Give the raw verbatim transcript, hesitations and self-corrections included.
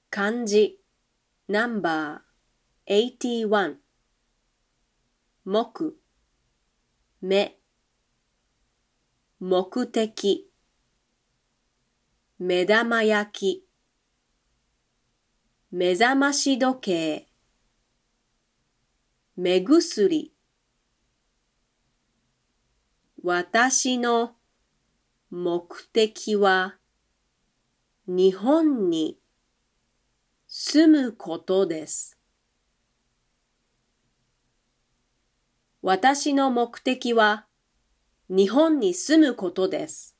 漢字ナンバーはちじゅういち目目目的目玉焼き目覚まし時計目薬私の目的は日本に住むことです。私の目的は日本に住むことです。